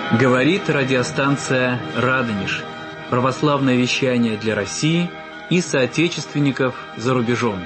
Говорит радиостанция «Радонеж». Православное вещание для России и соотечественников за рубежом.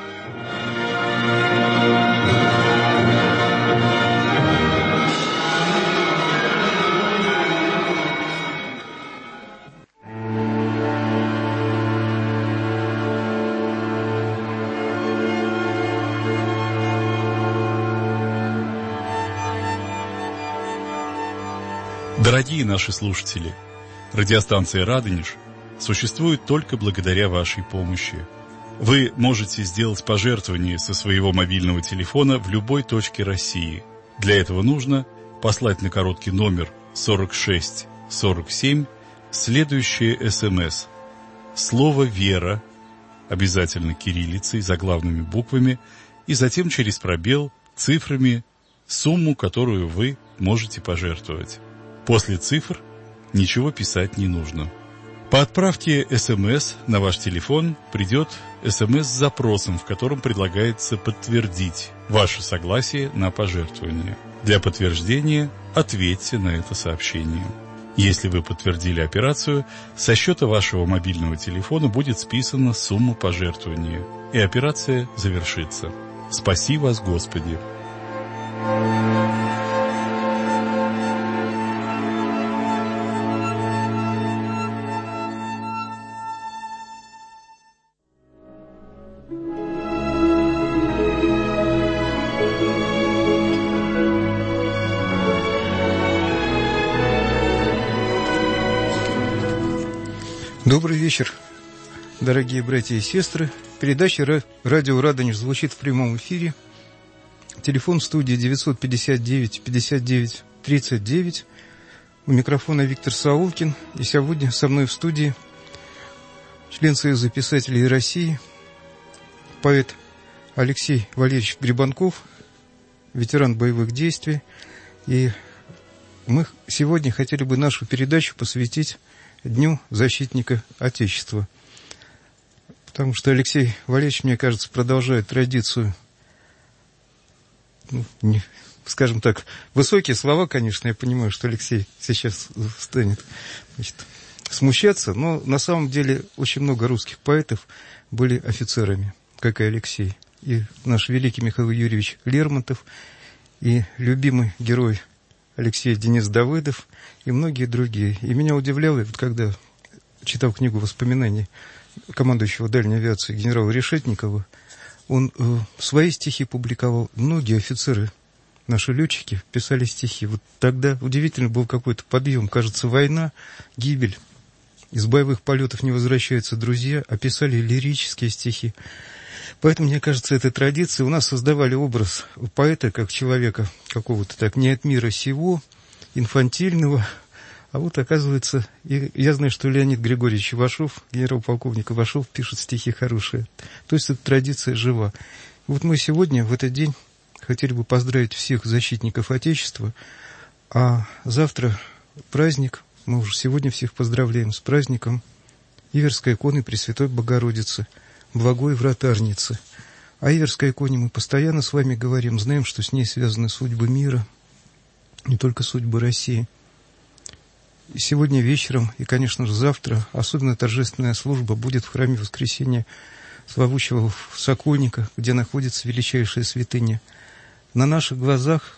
Дорогие наши слушатели, радиостанция «Радонеж» существует только благодаря вашей помощи. Вы можете сделать пожертвование со своего мобильного телефона в любой точке России. Для этого нужно послать на короткий номер 4647 следующее СМС. Слово «Вера», обязательно кириллицей, заглавными буквами, и затем через пробел цифрами сумму, которую вы можете пожертвовать. После цифр ничего писать не нужно. По отправке СМС на ваш телефон придет СМС с запросом, в котором предлагается подтвердить ваше согласие на пожертвование. Для подтверждения ответьте на это сообщение. Если вы подтвердили операцию, со счета вашего мобильного телефона будет списана сумма пожертвования, и операция завершится. Спаси вас, Господи! Добрый вечер, дорогие братья и сестры. Передача «Радио Радонеж» звучит в прямом эфире. Телефон в студии 959-59-39. У микрофона Виктор Саулкин. И сегодня со мной в студии член Союза писателей России, поэт Алексей Валерьевич Гребанков, ветеран боевых действий. И мы сегодня хотели бы нашу передачу посвятить Дню защитника Отечества. Потому что Алексей Валерьевич, мне кажется, продолжает традицию, скажем так, высокие слова, конечно, я понимаю, что Алексей сейчас станет, смущаться, но на самом деле очень много русских поэтов были офицерами, как и Алексей. И наш великий Михаил Юрьевич Лермонтов, и любимый герой Алексей Денис Давыдов и многие другие. И меня удивляло, вот когда читал книгу воспоминаний командующего дальней авиации генерала Решетникова, он свои стихи публиковал. Многие офицеры, наши летчики, писали стихи. Вот тогда удивительно был какой-то подъем. Кажется, война, гибель. Из боевых полетов не возвращаются друзья, а писали лирические стихи. Поэтому, мне кажется, этой традиции у нас создавали образ поэта как человека какого-то так не от мира сего, инфантильного. А вот, оказывается, и я знаю, что Леонид Григорьевич Ивашов, генерал-полковник Ивашов, пишет стихи хорошие. То есть эта традиция жива. Вот мы сегодня, в этот день, хотели бы поздравить всех защитников Отечества, а завтра праздник, мы уже сегодня всех поздравляем с праздником Иверской иконы Пресвятой Богородицы, Благой Вратарницы. О Иверской иконе мы постоянно с вами говорим, знаем, что с ней связаны судьбы мира, не только судьбы России. И сегодня вечером, и, конечно же, завтра, особенно торжественная служба будет в храме Воскресения Славущего в Сокольниках, где находится величайшая святыня. На наших глазах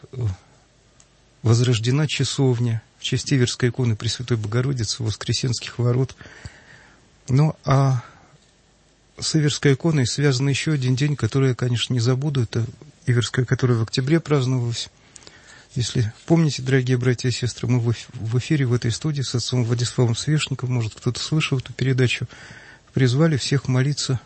возрождена часовня в честь Иверской иконы Пресвятой Богородицы, Воскресенских ворот. Ну, а с Иверской иконой связан еще один день, который я, конечно, не забуду. Это Иверская, которая в октябре праздновалась. Если помните, дорогие братья и сестры, мы в эфире в этой студии с отцом Владиславом Свешником, может, кто-то слышал эту передачу, призвали всех молиться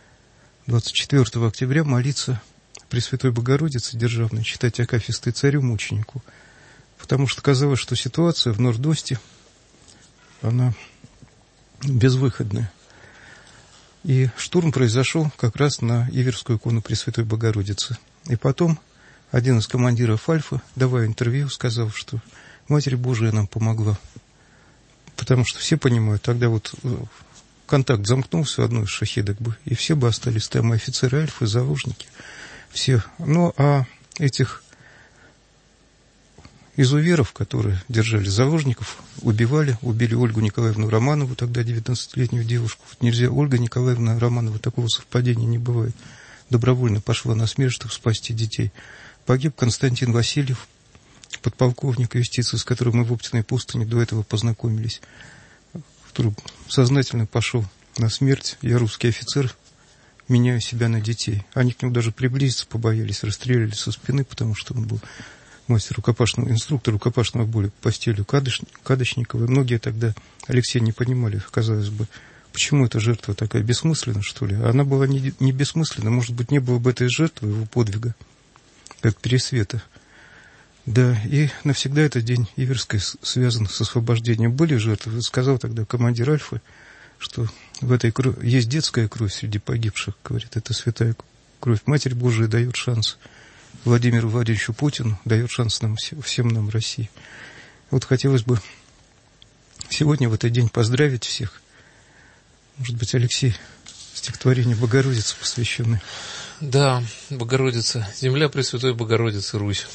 24 октября, молиться Пресвятой Богородице Державной, читать акафисты царю-мученику. Потому что казалось, что ситуация в Норд-Осте, она безвыходная. И штурм произошел как раз на Иверскую икону Пресвятой Богородицы. И потом один из командиров Альфа, давая интервью, сказал, что Матерь Божия нам помогла. Потому что все понимают, тогда вот контакт замкнулся одной из шахедок бы, и все бы остались там, и офицеры Альфы, заложники, все. Ну, а этих изуверов, которые держали заложников, убили Ольгу Николаевну Романову, тогда 19-летнюю девушку. Вот нельзя, Ольга Николаевна Романова, такого совпадения не бывает. Добровольно пошла на смерть, чтобы спасти детей. Погиб Константин Васильев, подполковник юстиции, с которым мы в Оптиной пустыне до этого познакомились, который сознательно пошел на смерть. Я русский офицер, меняю себя на детей. Они к нему даже приблизиться побоялись, расстреляли со спины, потому что он был мастер рукопашного, инструктор рукопашного боя по стилю Кадочникова. И многие тогда, Алексей, не понимали, казалось бы, почему эта жертва такая бессмысленна, что ли? Она была не бессмысленна, может быть, не было бы этой жертвы, его подвига, как Пересвета. Да, и навсегда этот день Иверской связан с освобождением. Были жертвы, сказал тогда командир Альфы, что в этой крови есть детская кровь среди погибших, говорит, это святая кровь. Матерь Божия дает шанс Владимиру Владимировичу Путину, дает шанс нам, всем нам, России. Вот хотелось бы сегодня в этот день поздравить всех. Может быть, Алексей, стихотворение Богородицы посвященное. Да, Богородица, земля Пресвятой Богородицы, Русь.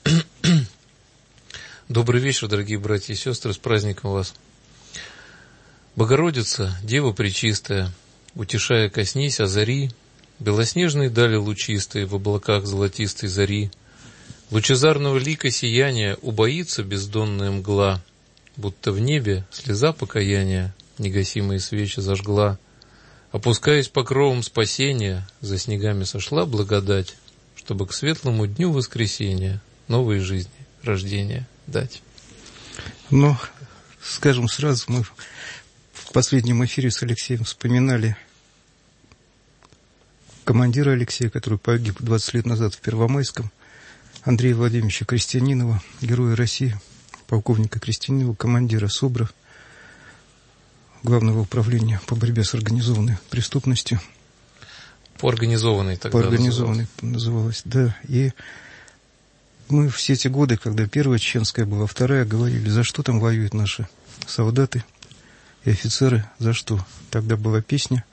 Добрый вечер, дорогие братья и сестры, с праздником вас. Богородица, Дева Пречистая, утешая, коснись озари, белоснежные дали лучистые в облаках золотистой зари, лучезарного лика сияния убоится бездонная мгла, будто в небе слеза покаяния негасимые свечи зажгла. Опускаясь покровом спасения, за снегами сошла благодать, чтобы к светлому дню воскресения новой жизни, рождения дать. Но, скажем сразу, мы в последнем эфире с Алексеем вспоминали командира Алексея, который погиб 20 лет назад в Первомайском, Андрея Владимировича Крестьянинова, героя России, полковника Крестьянинова, командира СОБРа, Главного управления по борьбе с организованной преступностью. По организованной тогда называлось, да. И мы все эти годы, когда первая чеченская была, вторая, говорили, за что там воюют наши солдаты и офицеры, за что. Тогда была песня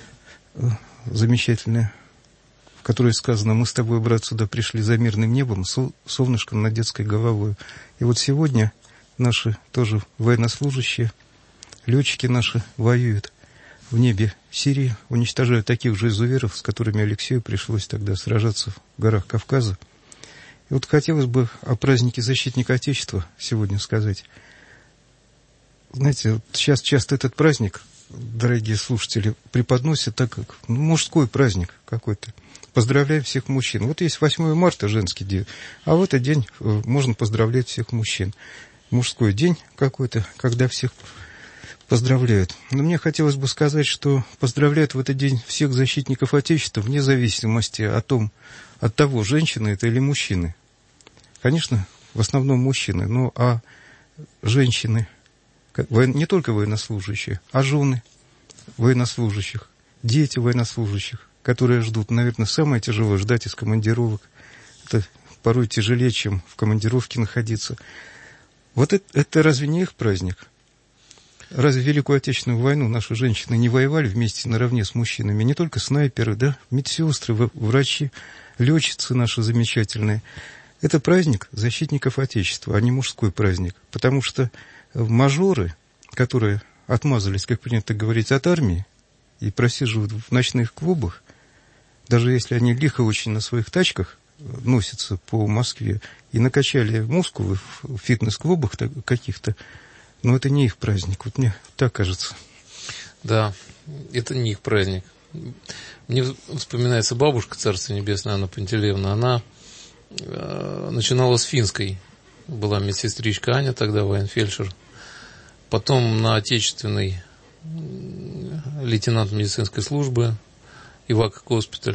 замечательная, в которой сказано: мы с тобой, брат, сюда пришли за мирным небом, солнышком над детской головой. И вот сегодня наши тоже военнослужащие, летчики наши воюют в небе Сирии, уничтожают таких же изуверов, с которыми Алексею пришлось тогда сражаться в горах Кавказа. И вот хотелось бы о празднике Защитника Отечества сегодня сказать. Знаете, вот сейчас часто этот праздник, дорогие слушатели, преподносят так, как мужской праздник какой-то. Поздравляем всех мужчин. Вот есть 8 марта, женский день, а в этот день можно поздравлять всех мужчин. Мужской день какой-то, когда всех поздравляют. Но мне хотелось бы сказать, что поздравляют в этот день всех защитников Отечества вне зависимости от того, женщины это или мужчины. Конечно, в основном мужчины, но женщины, не только военнослужащие, а жены военнослужащих, дети военнослужащих, которые ждут, наверное, самое тяжелое ждать из командировок. Это порой тяжелее, чем в командировке находиться. Вот это разве не их праздник? Разве в Великую Отечественную войну наши женщины не воевали вместе наравне с мужчинами? Не только снайперы, да, медсестры, врачи, летчицы наши замечательные. Это праздник защитников Отечества, а не мужской праздник. Потому что мажоры, которые отмазались, как принято говорить, от армии и просиживают в ночных клубах, даже если они лихо очень на своих тачках носятся по Москве и накачали мускулы в фитнес-клубах каких-то, но это не их праздник, вот мне так кажется. Да, это не их праздник. Мне вспоминается бабушка, Царство Небесное, Анна Пантелеевна. Она начинала с финской. Была медсестричка Аня, тогда военфельдшер. Потом на отечественной лейтенант медицинской службы, Ивак госпиталь.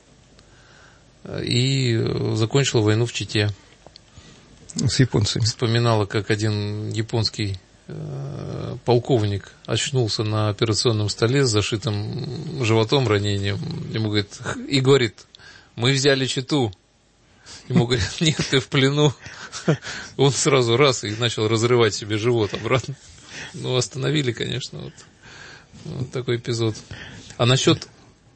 И закончила войну в Чите. С японцами. Вспоминала, как один японский полковник очнулся на операционном столе с зашитым животом, ранением. Ему говорит, мы взяли Читу. Ему говорят, нет, ты в плену. Он сразу раз и начал разрывать себе живот обратно. Ну, остановили, конечно, вот такой эпизод. А насчет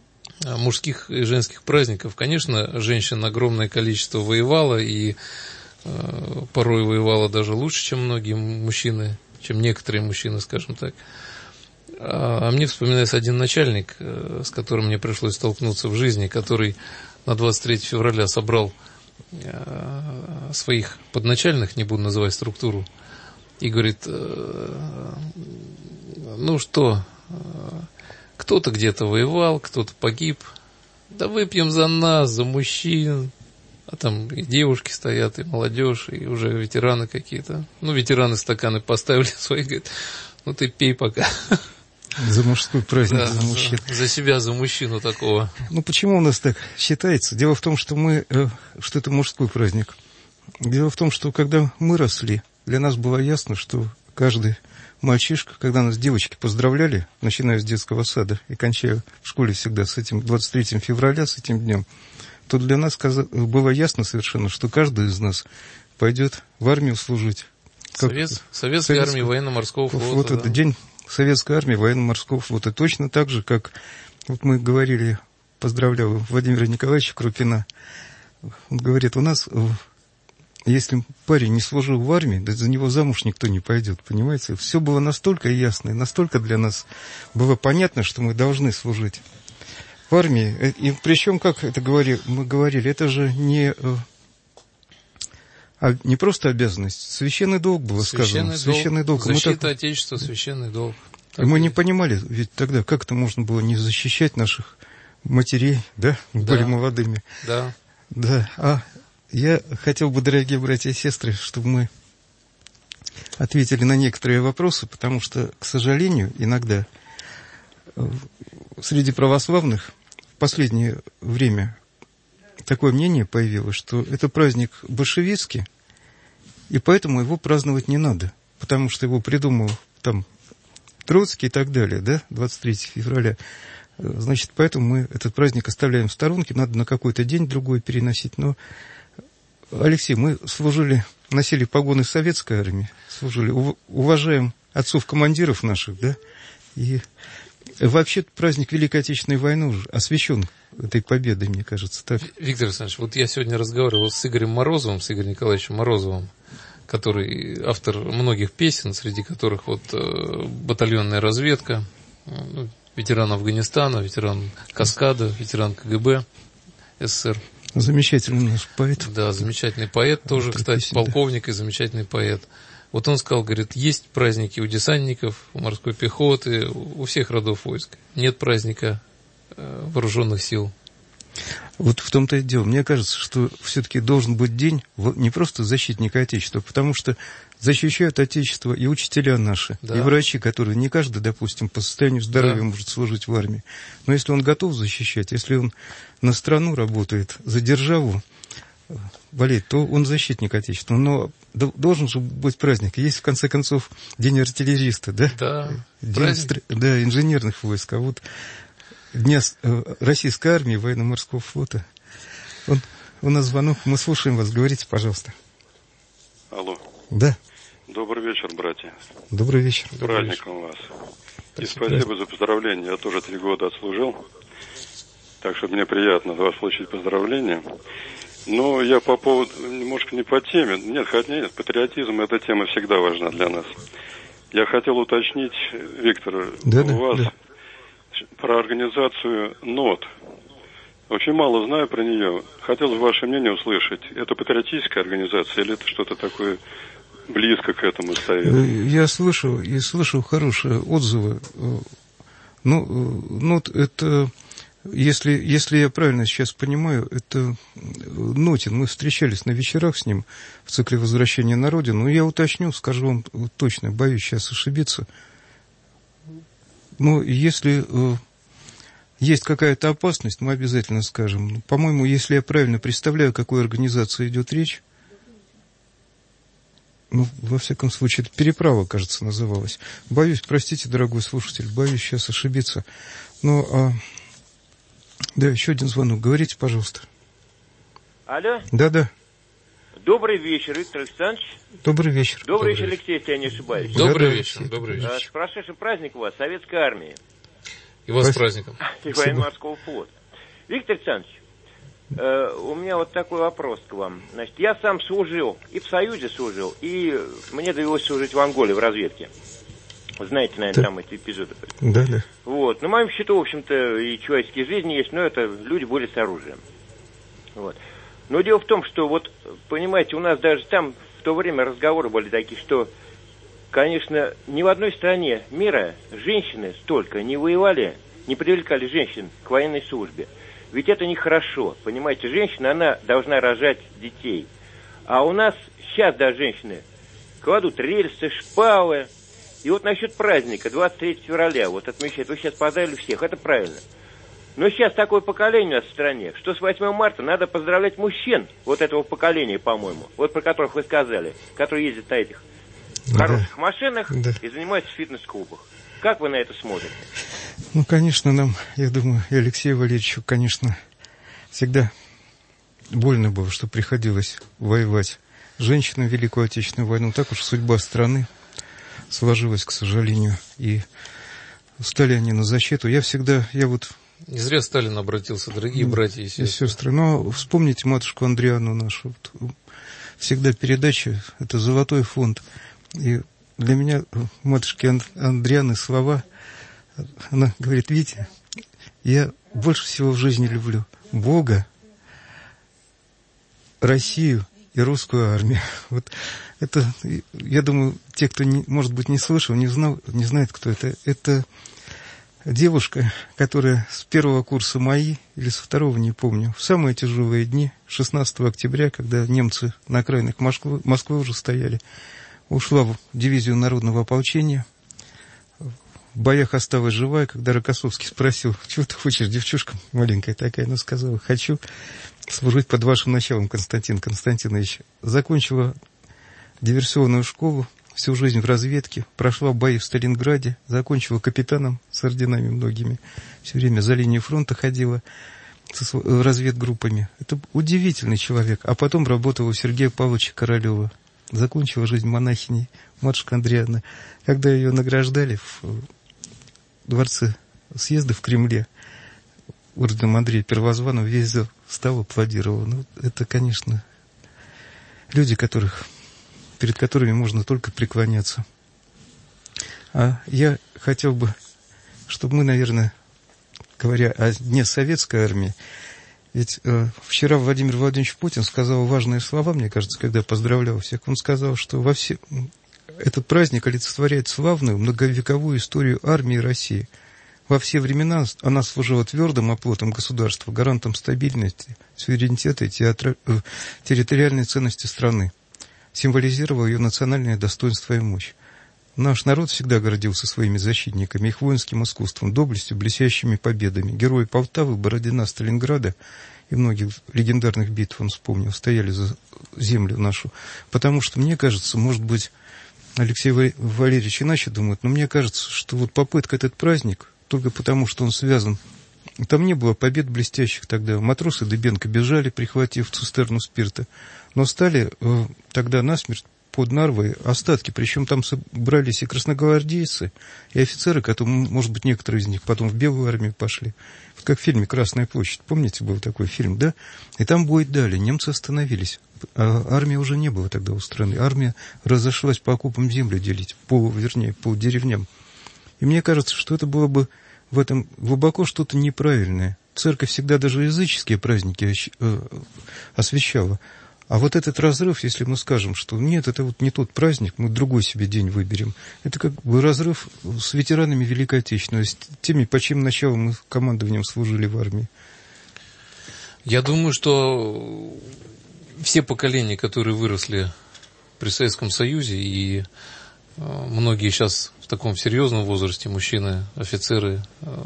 мужских и женских праздников, конечно, женщин огромное количество воевало, и порой воевала даже лучше, чем многие мужчины, чем некоторые мужчины, скажем так. А мне вспоминается один начальник, с которым мне пришлось столкнуться в жизни, который на 23 февраля собрал своих подначальных, не буду называть структуру, и говорит: ну что, кто-то где-то воевал, кто-то погиб, да выпьем за нас, за мужчин. А там и девушки стоят, и молодежь, и уже ветераны какие-то. Ну, ветераны стаканы поставили свои, говорят: ну ты пей пока. За мужской праздник, Да, за мужчин. за себя, за мужчину такого. Ну, почему у нас так считается? Дело в том, что что это мужской праздник. Дело в том, что когда мы росли, для нас было ясно, что каждый мальчишка, когда нас девочки поздравляли, начиная с детского сада и кончая в школе всегда с этим 23 февраля, с этим днем, то для нас было ясно совершенно, что каждый из нас пойдет в армию служить. Советской армии, военно-морского флота. Вот да. этот день Советской армии, военно-морского флота. Точно так же, как вот мы говорили, поздравляю Владимира Николаевича Крупина, он говорит: у нас, если парень не служил в армии, да за него замуж никто не пойдет, понимаете? Все было настолько ясно, и настолько для нас было понятно, что мы должны служить в армии. И причем, как это мы говорили, это же не просто обязанность, священный долг было сказано. Священный долг. Защита Отечества, священный долг. И мы не понимали ведь тогда, как это можно было не защищать наших матерей, да, были молодыми. Да. Да. А я хотел бы, дорогие братья и сестры, чтобы мы ответили на некоторые вопросы, потому что, к сожалению, иногда среди православных в последнее время такое мнение появилось, что это праздник большевистский, и поэтому его праздновать не надо, потому что его придумал там Троцкий и так далее, да, 23 февраля. Значит, поэтому мы этот праздник оставляем в сторонке, надо на какой-то день другой переносить. Но, Алексей, мы служили, носили погоны советской армии, служили, уважаем отцов-командиров наших, да, и вообще праздник Великой Отечественной войны уже освящен этой победой, мне кажется. Так. Виктор Александрович, вот я сегодня разговаривал с Игорем Морозовым, с Игорем Николаевичем Морозовым, который автор многих песен, среди которых вот «Батальонная разведка», ветеран Афганистана, ветеран Каскада, ветеран КГБ СССР. Замечательный наш поэт. Да, замечательный поэт тоже, кстати, полковник и замечательный поэт. Вот он сказал, говорит, есть праздники у десантников, у морской пехоты, у всех родов войск. Нет праздника вооруженных сил. Вот в том-то и дело. Мне кажется, что все-таки должен быть день не просто защитника Отечества, потому что защищают Отечество и учителя наши, и врачи, которые не каждый, допустим, по состоянию здоровья может служить в армии. Но если он готов защищать, если он на страну работает, за державу болеет, то он защитник Отечества. Но должен же быть праздник. Есть, в конце концов, день артиллериста, да? Да, день инженерных войск. А вот Дня Российской армии, военно-морского флота. У нас звонок, мы слушаем вас, говорите, пожалуйста. Алло. Да. Добрый вечер, братья. Добрый вечер. С праздником вас. И спасибо за поздравления. Я тоже 3 года отслужил. Так что мне приятно от вас получить поздравления. Но я по поводу, немножко не по теме. Нет, патриотизм, эта тема всегда важна для нас. Я хотел уточнить, Виктор, у вас про организацию НОТ. Очень мало знаю про нее. Хотел бы ваше мнение услышать. Это патриотическая организация или это что-то такое близко к этому стоит? Я слышу хорошие отзывы. НОТ это, если я правильно сейчас понимаю, это Нотин. Мы встречались на вечерах с ним в цикле «Возвращения на родину». Но я уточню, скажу вам точно, боюсь сейчас ошибиться. Но если есть какая-то опасность, мы обязательно скажем. По-моему, если я правильно представляю, о какой организации идет речь, во всяком случае, это «Переправа», кажется, называлась. Боюсь, простите, дорогой слушатель, боюсь сейчас ошибиться. Да, еще один звонок. Говорите, пожалуйста. Алло? Да. Добрый вечер, Виктор Александрович. Добрый вечер. Добрый вечер, Алексей, если я не ошибаюсь. Добрый вечер. С прошедшим праздником вас, Советской армии. И вас с праздником. И военно-морского флота. Виктор Александрович, У меня вот такой вопрос к вам. Значит, я сам служил, и в Союзе служил, и мне довелось служить в Анголе в разведке. Вы знаете, наверное, там эти эпизоды. Да, да. Вот. На моем счету, в общем-то, и человеческие жизни есть, но это люди были с оружием. Вот. Но дело в том, что вот, понимаете, у нас даже там в то время разговоры были такие, что, конечно, ни в одной стране мира женщины столько не воевали, не привлекали женщин к военной службе. Ведь это нехорошо, понимаете, женщина, она должна рожать детей. А у нас сейчас, да, женщины кладут рельсы, шпалы. И вот насчет праздника, 23 февраля, вот отмечают, вы сейчас поздравили всех, это правильно. Но сейчас такое поколение у нас в стране, что с 8 марта надо поздравлять мужчин вот этого поколения, по-моему, вот про которых вы сказали, которые ездят на этих хороших машинах и занимаются в фитнес-клубах. Как вы на это смотрите? Ну, конечно, нам, я думаю, и Алексею Валерьевичу, конечно, всегда больно было, что приходилось воевать женщинам в Великую Отечественную войну. Так уж судьба страны сложилась, к сожалению, и стали они на защиту. Я вот... Не зря Сталин обратился, дорогие братья и сестры. Но вспомните матушку Андриану нашу. Всегда передача — это золотой фонд. И для меня матушки Андрианы слова, она говорит: Витя, я больше всего в жизни люблю Бога, Россию и русскую армию. Вот это, я думаю, те, кто, может быть, не слышал, не знает, кто это. Это девушка, которая с первого курса МАИ, или со второго, не помню, в самые тяжелые дни, 16 октября, когда немцы на окраинах Москвы уже стояли, ушла в дивизию народного ополчения. В боях осталась живая, когда Рокоссовский спросил: чего ты хочешь, девчушка маленькая такая? Она сказала: хочу служить под вашим началом, Константин Константинович. Закончила диверсионную школу, всю жизнь в разведке, прошла бои в Сталинграде, закончила капитаном с орденами многими, все время за линией фронта ходила с разведгруппами. Это удивительный человек. А потом работала у Сергея Павловича Королева. Закончила жизнь монахиней, матушка Андриана. Когда ее награждали в дворце съезда в Кремле орденом Андрея Первозванного, весь зал встал, аплодировал. Ну, это, конечно, люди, перед которыми можно только преклоняться. А я хотел бы, чтобы мы, наверное, говоря о Дне Советской Армии, ведь вчера Владимир Владимирович Путин сказал важные слова, мне кажется, когда поздравлял всех. Он сказал, что этот праздник олицетворяет славную многовековую историю армии России. Во все времена она служила твердым оплотом государства, гарантом стабильности, суверенитета и территориальной ценности страны. Символизировал ее национальное достоинство и мощь. Наш народ всегда гордился своими защитниками, их воинским искусством, доблестью, блестящими победами. Герои Полтавы, Бородина, Сталинграда и многих легендарных битв, он вспомнил, стояли за землю нашу. Потому что, мне кажется, может быть, Алексей Валерьевич иначе думает, но мне кажется, что вот попытка этот праздник, только потому что он связан, там не было побед блестящих тогда. Матросы Дыбенко бежали, прихватив цистерну спирта, но стали тогда насмерть под Нарвой остатки, причем там собрались и красногвардейцы, и офицеры, которые, может быть, некоторые из них потом в Белую армию пошли. Вот как в фильме «Красная площадь», помните, был такой фильм, да? И там бой дали, немцы остановились. А армии уже не было тогда у страны. Армия разошлась по окопам землю делить, по деревням. И мне кажется, что это было бы в этом глубоко что-то неправильное. Церковь всегда даже языческие праздники освящала. А вот этот разрыв, если мы скажем, что нет, это вот не тот праздник, мы другой себе день выберем, это как бы разрыв с ветеранами Великой Отечественной, с теми, по чьим началом мы командованием служили в армии. Я думаю, что все поколения, которые выросли при Советском Союзе, и многие сейчас в таком серьезном возрасте, мужчины, офицеры,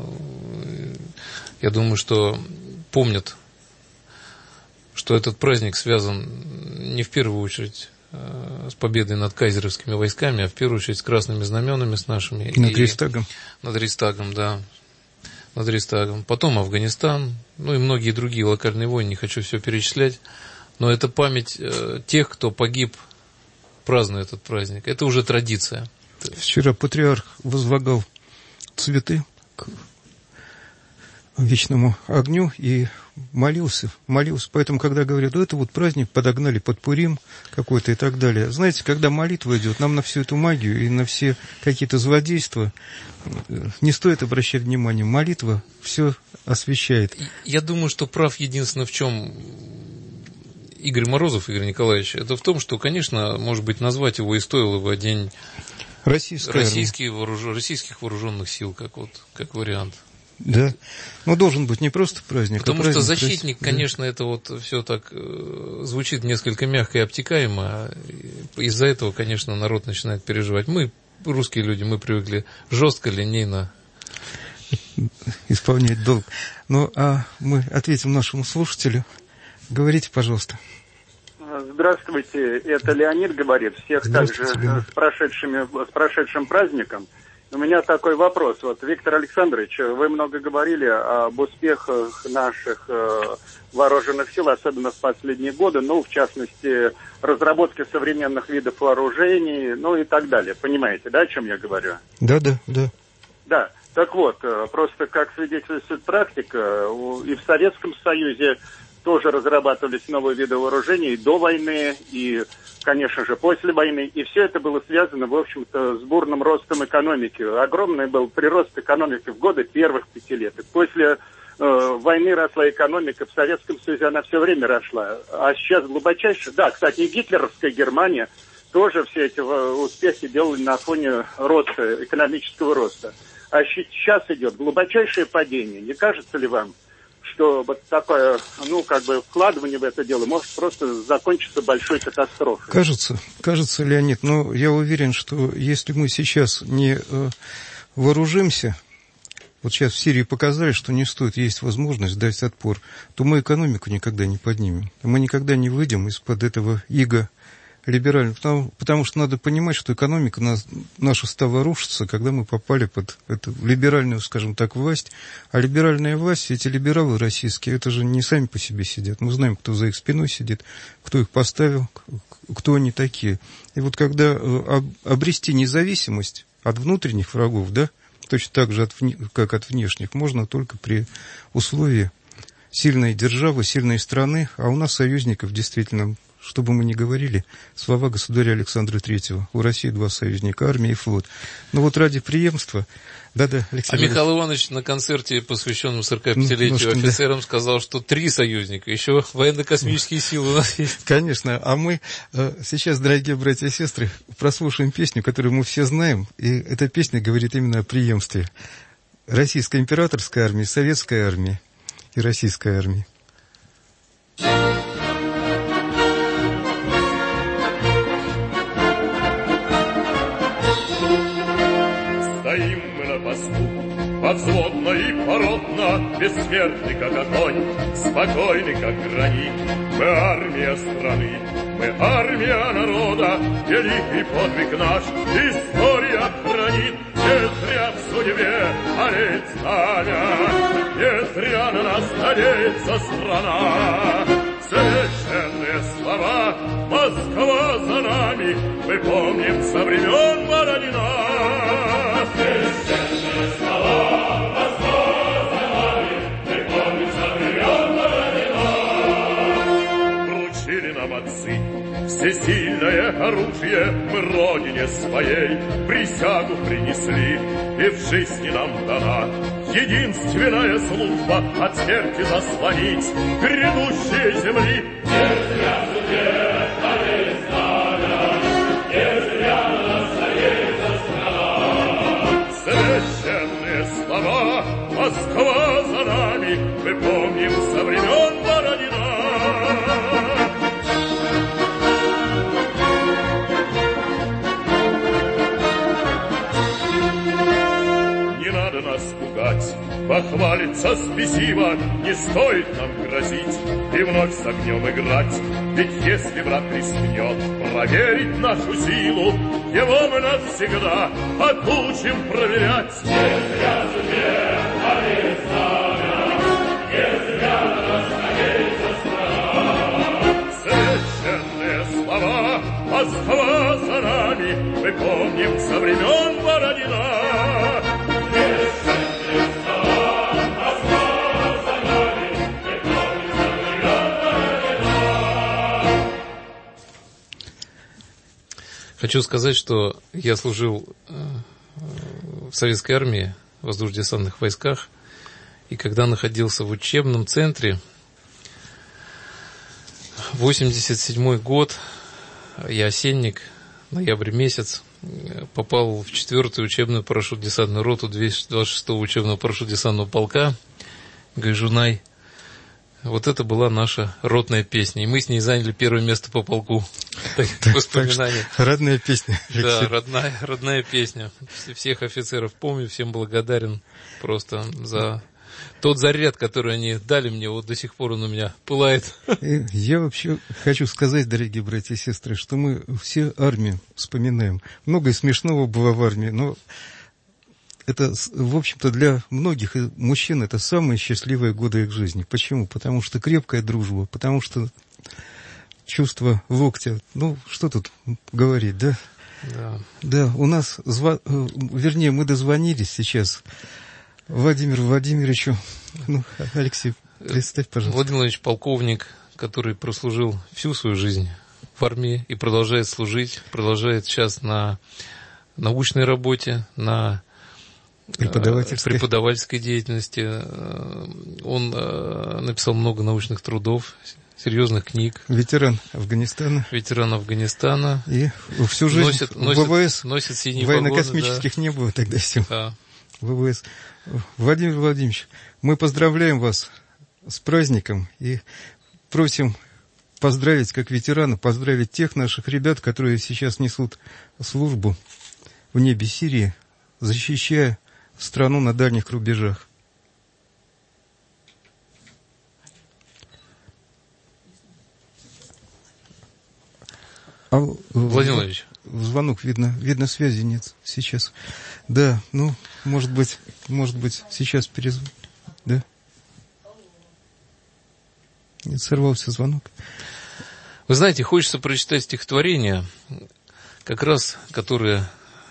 я думаю, что помнят, что этот праздник связан не в первую очередь с победой над кайзеровскими войсками, а в первую очередь с красными знаменами, с нашими. Над Рейхстагом. Над Рейхстагом, да. Над Рейхстагом. Потом Афганистан, ну и многие другие локальные войны, не хочу все перечислять. Но это память тех, кто погиб, празднуя этот праздник. Это уже традиция. Вчера патриарх возлагал цветы к вечному огню, и молился. Поэтому, когда говорят, это вот праздник подогнали под Пурим какой-то и так далее. Знаете, когда молитва идет, нам на всю эту магию и на все какие-то злодейства не стоит обращать внимания. Молитва все освещает. Я думаю, что прав единственно в чем Игорь Морозов, Игорь Николаевич. Это в том, что, конечно, может быть, назвать его и стоило бы День российских вооруженных сил, как вариант. Да, но должен быть не просто праздник, потому а праздник, что защитник, конечно, это вот все так звучит несколько мягко и обтекаемо, а из-за этого, конечно, народ начинает переживать. Мы, русские люди, мы привыкли жестко, линейно исполнять долг. Ну, а мы ответим нашему слушателю. Говорите, пожалуйста. Здравствуйте, это Леонид говорит. Всех также с прошедшим праздником. У меня такой вопрос. Вот, Виктор Александрович, вы много говорили об успехах наших вооруженных сил, особенно в последние годы, ну, в частности, разработки современных видов вооружений, ну и так далее. Понимаете, да, о чем я говорю? Да. Да, так вот, просто как свидетельствует практика, и в Советском Союзе тоже разрабатывались новые виды вооружений до войны и, конечно же, после войны. И все это было связано, в общем-то, с бурным ростом экономики. Огромный был прирост экономики в годы первых 5 лет. И после войны росла экономика. В Советском Союзе она все время росла. А сейчас глубочайшая... Да, кстати, и гитлеровская Германия тоже все эти успехи делали на фоне роста, экономического роста. А сейчас идет глубочайшее падение. Не кажется ли вам, что вот такое, вкладывание в это дело может просто закончиться большой катастрофой? Кажется, Леонид, но я уверен, что если мы сейчас не вооружимся, вот сейчас в Сирии показали, что не стоит, есть возможность дать отпор, то мы экономику никогда не поднимем. Мы никогда не выйдем из-под этого ига либерального, потому что надо понимать, что экономика наша стала рушиться, когда мы попали под эту либеральную, скажем так, власть. А либеральная власть, эти либералы российские, это же не сами по себе сидят. Мы знаем, кто за их спиной сидит, кто их поставил, кто они такие. И вот когда обрести независимость от внутренних врагов, да, точно так же, как от внешних, можно только при условии сильной державы, сильной страны, а у нас союзников действительно, что бы мы ни говорили, слова государя Александра III. У России 2 союзника, армия и флот. Но вот ради преемства... Да, Алексей. А Михаил Иванович на концерте, посвященном 45-летию офицерам, сказал, что 3 союзника. Еще военно-космические силы у нас есть. Конечно. А мы сейчас, дорогие братья и сестры, прослушаем песню, которую мы все знаем. И эта песня говорит именно о преемстве российской императорской армии, советской армии и российской армии. Стоим мы на посту, повзводно и породно, бессмертный, как огонь, спокойный, как гранит. Мы армия страны, мы армия народа, великий подвиг наш история хранит. Не зря в судьбе олеет знамя, не зря на нас надеется страна. Священные слова, Москва за нами, мы помним со времен Бородина. Священные слова, Москва за нами, мы помним со времен Бородина. Вручили нам отцы всесильное оружие, мы родине своей присягу принесли, и в жизни нам дана единственная служба от смерти заслонить грядущие земли. Не зря судьбе олеет знамя, не зря на нас надеется страна. Священные слова, Москва за нами, мы помним со времен Бородина. Нас пугать, похвалиться спесиво, не стоит нам грозить и вновь с огнем играть. Ведь если враг рискнет проверить нашу силу, его мы навсегда отучим проверять. Не зря судьбе олеет знамя, не зря на нас надеется страна. Священные слова, Москва за нами, мы помним со времен Бородина. Священные слова, Москва за нами, мы помним Хочу сказать, что я служил в советской армии, в воздушно-десантных войсках, и когда находился в учебном центре, 87-й год, я осенник, ноябрь месяц, попал в 4-ю учебную парашют-десантную роту 226-го учебного парашют-десантного полка Гайжунай. Вот это была наша ротная песня. И мы с ней заняли первое место по полку. Воспоминания. Родная песня. Да, родная песня. Всех офицеров помню, всем благодарен просто за тот заряд, который они дали мне. Вот до сих пор он у меня пылает. Я вообще хочу сказать, дорогие братья и сестры, что мы все армию вспоминаем. Много и смешного было в армии, но это, в общем-то, для многих мужчин это самые счастливые годы их жизни. Почему? Потому что крепкая дружба, потому что чувство локтя. Ну, что тут говорить, да? Да. Да, у нас, вернее, мы дозвонились сейчас Владимиру Владимировичу. Ну, Алексей, представь, пожалуйста. Владимир Владимирович полковник, который прослужил всю свою жизнь в армии и продолжает служить, продолжает сейчас на научной работе, на преподавательской деятельности. Он написал много научных трудов, серьезных книг. Ветеран Афганистана. И всю жизнь ВВС носит синие военно-космических погоны, не было тогда все. Да. ВВС. Владимир Владимирович, мы поздравляем вас с праздником и просим поздравить, как ветерана, поздравить тех наших ребят, которые сейчас несут службу в небе Сирии, защищая страну на дальних рубежах. Владимир Владимирович. Звонок, видно, связи нет сейчас. Да, ну, может быть, сейчас перезвонит. Да? Нет, сорвался звонок. Вы знаете, хочется прочитать стихотворение, как раз, которые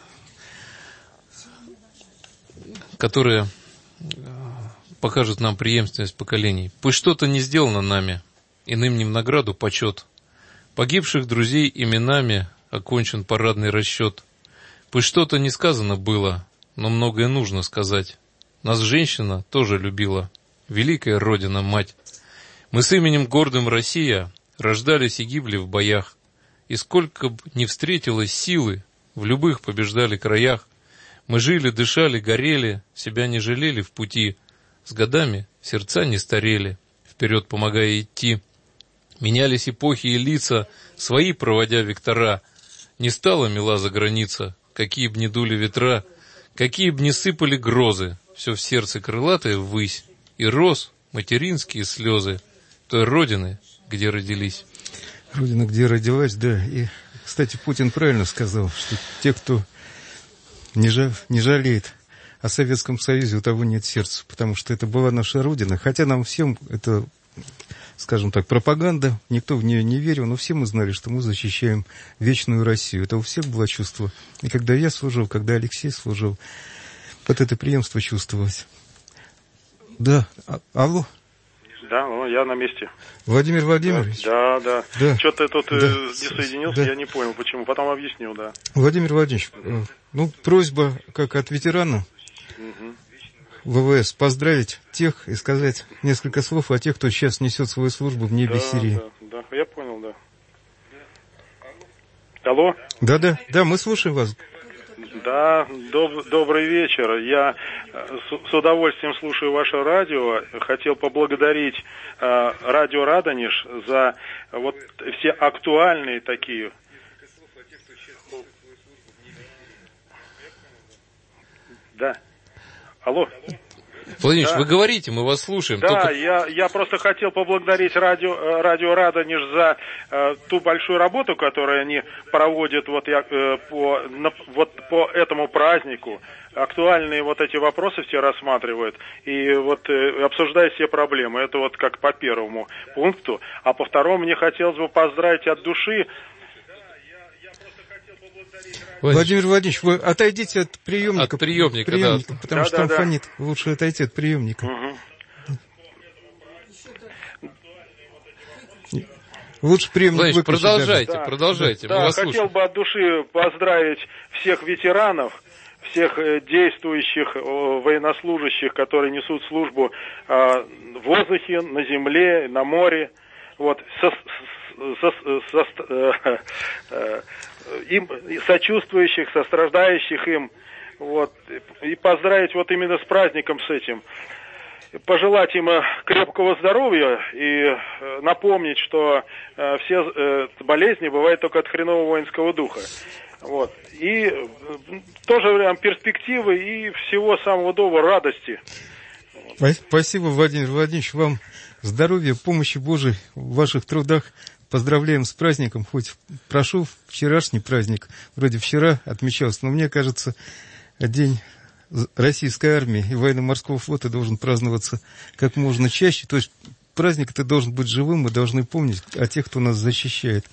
покажут нам преемственность поколений. Пусть что-то не сделано нами, иным не в награду почет. Погибших друзей именами окончен парадный расчет. Пусть что-то не сказано было, но многое нужно сказать. Нас женщина тоже любила, великая Родина-мать. Мы с именем гордым Россия рождались и гибли в боях. И сколько б ни встретилось силы, в любых побеждали краях. Мы жили, дышали, горели, себя не жалели в пути. С годами сердца не старели, вперед помогая идти. Менялись эпохи и лица, свои проводя вектора. Не стала мила за граница, какие б ни дули ветра, какие б ни сыпали грозы, все в сердце крылатое ввысь, и рос материнские слезы той родины, где родились. Родина, где родилась, да. И, кстати, Путин правильно сказал, что те, кто не жалеет о Советском Союзе, у того нет сердца, потому что это была наша Родина. Хотя нам всем это, скажем так, пропаганда, никто в нее не верил, но все мы знали, что мы защищаем вечную Россию. Это у всех было чувство. И когда я служил, когда Алексей служил, вот это преемство чувствовалось. Да, алло. Да, я на месте. Владимир Владимирович? Да. Что-то тут не соединился, да. Я не понял, почему. Потом объяснил, да. Владимир Владимирович, просьба, как от ветерана ВВС, поздравить тех и сказать несколько слов о тех, кто сейчас несет свою службу в небе Сирии. Да, я понял, да. Алло? Да, мы слушаем вас. Да, добрый вечер. Я с удовольствием слушаю ваше радио. Хотел поблагодарить радио «Радонеж» за вот все актуальные такие... Да. Алло. Владимир Ильич, вы говорите, мы вас слушаем. Да, я просто хотел поблагодарить радио «Радонеж» за ту большую работу, которую они проводят по этому празднику. Актуальные вот эти вопросы все рассматривают и вот обсуждают все проблемы. Это вот как по первому пункту. А по второму мне хотелось бы поздравить от души. Владимир Владимирович, вы отойдите от приемника. От приемника, да. Потому что там фонит. Лучше отойти от приемника. Угу. Лучше приемник выключить. Продолжайте. Да, хотел бы от души поздравить всех ветеранов, всех действующих военнослужащих, которые несут службу в воздухе, на земле, на море, вот, им сочувствующих, сострадающих им, вот, и поздравить вот именно с праздником с этим. Пожелать им крепкого здоровья и напомнить, что все болезни бывают только от хренового воинского духа. Вот. И тоже перспективы и всего самого доброго, радости. Спасибо, Владимир Владимирович, вам здоровья, помощи Божией в ваших трудах. Поздравляем с праздником, хоть прошел вчерашний праздник, вроде вчера отмечался, но мне кажется, День российской армии и военно-морского флота должен праздноваться как можно чаще. То есть праздник это должен быть живым, мы должны помнить о тех, кто нас защищает.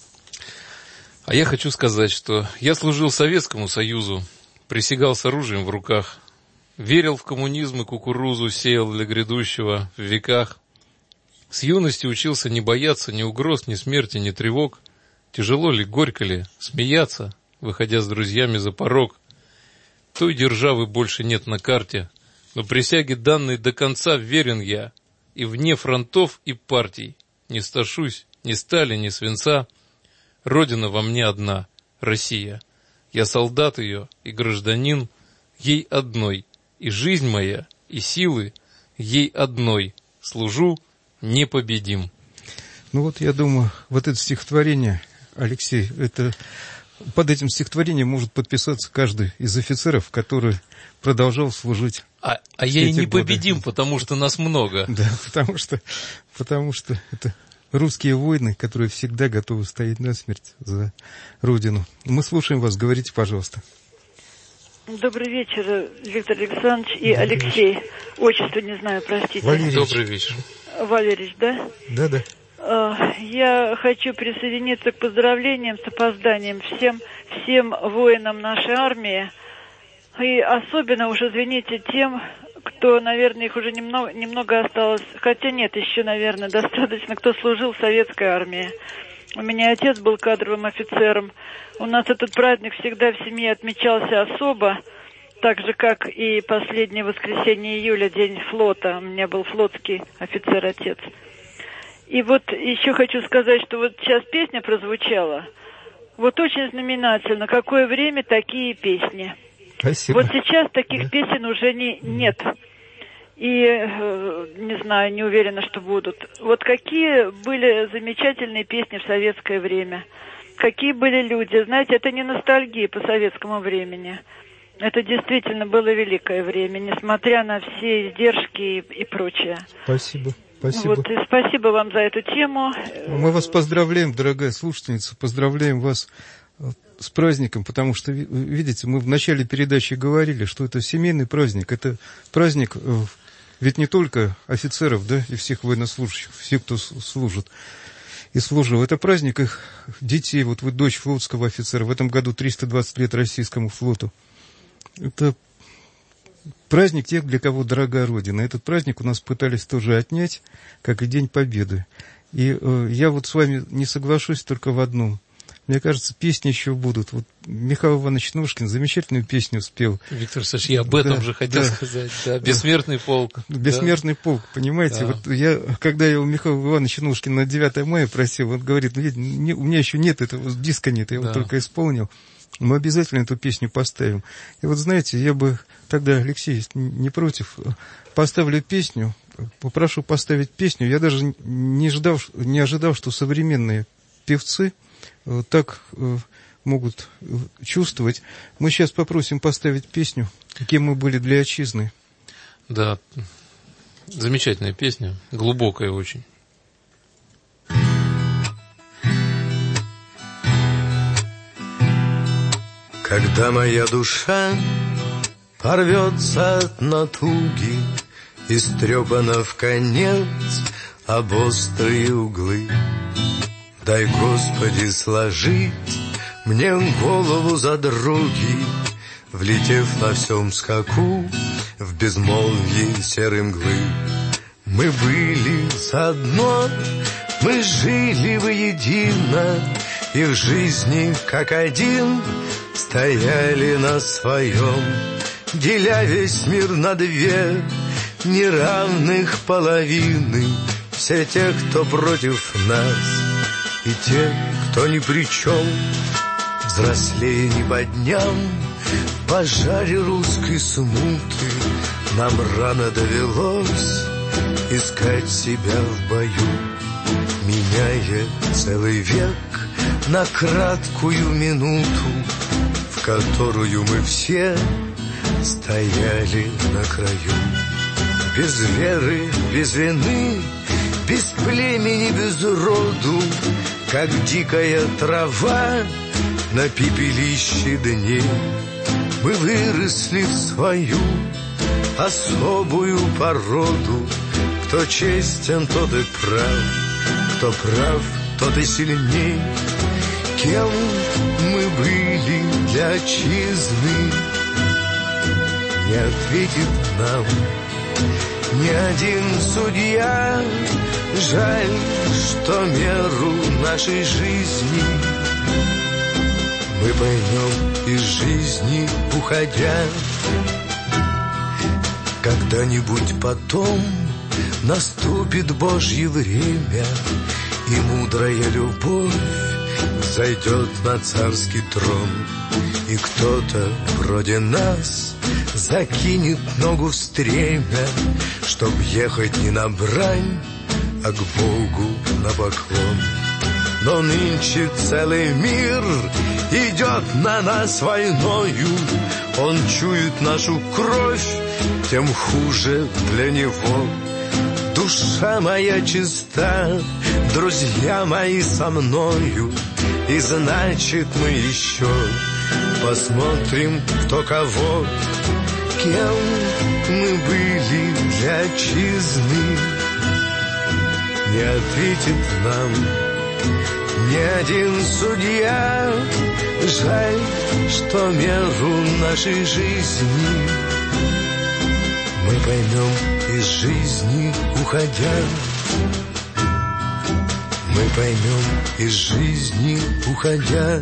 А я хочу сказать, что я служил Советскому Союзу, присягал с оружием в руках, верил в коммунизм и кукурузу сеял для грядущего в веках. С юности учился не бояться ни угроз, ни смерти, ни тревог. Тяжело ли, горько ли, смеяться, выходя с друзьями за порог. Той державы больше нет на карте, но присяге данной до конца верен я, и вне фронтов и партий не страшусь ни стали, ни свинца. Родина во мне одна, Россия. Я солдат ее и гражданин, ей одной, и жизнь моя, и силы, ей одной. Служу непобедим. Ну вот, я думаю, вот это стихотворение, Алексей, это... Под этим стихотворением может подписаться каждый из офицеров, который продолжал служить. А я и непобедим, потому что нас много. Да, потому что это русские воины, которые всегда готовы стоять насмерть за Родину. Мы слушаем вас, говорите, пожалуйста. Добрый вечер, Виктор Александрович и Алексей. Отчество не знаю, простите. Валерьевич. Добрый вечер. Валерьевич, да? Да. Я хочу присоединиться к поздравлениям с опозданием всем воинам нашей армии. И особенно уж, извините, тем, кто, наверное, их уже немного осталось. Хотя нет, еще, наверное, достаточно, кто служил в советской армии. У меня отец был кадровым офицером. У нас этот праздник всегда в семье отмечался особо. Так же, как и последнее воскресенье июля, день флота. У меня был флотский офицер-отец. И вот еще хочу сказать, что вот сейчас песня прозвучала. Вот очень знаменательно. Какое время, такие песни. Спасибо. Вот сейчас таких песен уже нет. И, не знаю, не уверена, что будут. Вот какие были замечательные песни в советское время. Какие были люди. Знаете, это не ностальгия по советскому времени. Это действительно было великое время, несмотря на все издержки и прочее. Спасибо. Вот, и спасибо вам за эту тему. Мы вас поздравляем, дорогая слушательница, поздравляем вас с праздником, потому что, видите, мы в начале передачи говорили, что это семейный праздник, это праздник ведь не только офицеров, да, и всех военнослужащих, всех, кто служит и служил, это праздник их детей, вот вы дочь флотского офицера, в этом году 320 лет российскому флоту. Это праздник тех, для кого дорога Родина. Этот праздник у нас пытались тоже отнять, как и День Победы. И я вот с вами не соглашусь только в одном. Мне кажется, песни еще будут. Вот Михаил Иванович Ножкин замечательную песню спел. Виктор Александрович, я об этом же хотел сказать. Да. Бессмертный полк. Бессмертный полк, понимаете? Да. Вот когда я у Михаила Ивановича Ножкина на 9 мая просил, он говорит, у меня еще нет этого, диска нет, я его только исполнил. Мы обязательно эту песню поставим. И вот знаете, я бы тогда, Алексей, не против, поставлю песню, попрошу поставить песню. Я даже не ожидал, что современные певцы так могут чувствовать. Мы сейчас попросим поставить песню «Кем мы были для отчизны». Да, замечательная песня, глубокая очень. Когда моя душа порвется от натуги, истрепана вконец об острые углы, дай, Господи, сложить мне голову за други, влетев на всем скаку в безмолвье серой мглы. Мы были заодно, Мы жили воедино и в жизни как один стояли на своем, деля весь мир на две неравных половины. Все те, кто против нас, и те, кто ни при чем. Взрослее не по дням, в пожаре русской смуты нам рано довелось искать себя в бою, меняя целый век на краткую минуту, в которую мы все стояли на краю. Без веры, без вины, без племени, без роду, как дикая трава на пепелище дней, мы выросли в свою особую породу. Кто честен, тот и прав, кто прав, тот и сильней. Кем мы были для отчизны, не ответит нам ни один судья. Жаль, что меру нашей жизни мы поймем из жизни уходя. Когда-нибудь потом наступит Божье время, и мудрая любовь зайдет на царский трон, и кто-то вроде нас закинет ногу в стремя, чтоб ехать не на брань, а к Богу на поклон. Но нынче целый мир идет на нас войною, он чует нашу кровь, тем хуже для него. Душа моя чиста, друзья мои со мною, и значит мы еще посмотрим, кто кого. Кем мы были для отчизны, не ответит нам ни один судья. Жаль, что меру нашей жизни мы поймем из жизни уходя. Мы поймем из жизни уходя.